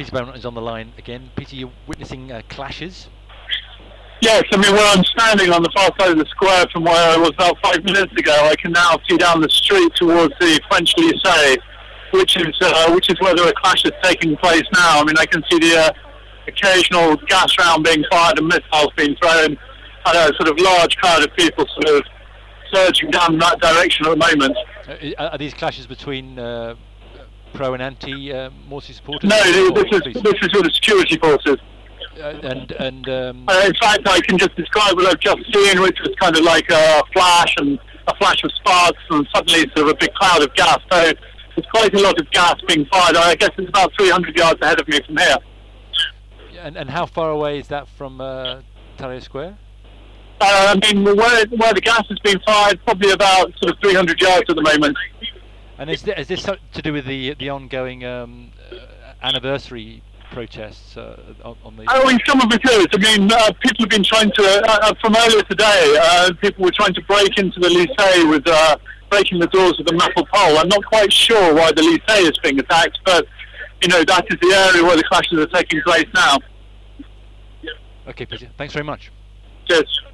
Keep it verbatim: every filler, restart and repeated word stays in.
Peter Beaumont is on the line again. Peter, you're witnessing uh, clashes. Yes, I mean, where I'm standing on the far side of the square from where I was about five minutes ago, I can now see down the street towards the French Lycée, which is uh, which is where a clash is taking place now. I mean, I can see the uh, occasional gas round being fired and missiles being thrown, and a sort of large crowd of people sort of surging down that direction at the moment. Uh, are these clashes between uh, pro and anti uh, Morsi supporters? No, this is this is with the security forces. Uh, and and um, uh, in fact, I can just describe what I've just seen, which was kind of like a flash and a flash of sparks, and suddenly sort of a big cloud of gas. So there's quite a lot of gas being fired. I guess it's about three hundred yards ahead of me from here. And and how far away is that from uh, Tahrir Square? Uh, I mean, where where the gas has been fired, probably about sort of three hundred yards at the moment. And is this, is this to do with the the ongoing um, uh, anniversary protests uh, on, on the... I mean, some of it is. I mean, uh, people have been trying to, uh, uh, from earlier today, uh, people were trying to break into the Lycée with uh, breaking the doors with a metal pole. I'm not quite sure why the Lycée is being attacked, but, you know, that is the area where the clashes are taking place now. Okay, Peter. Thanks very much. Cheers.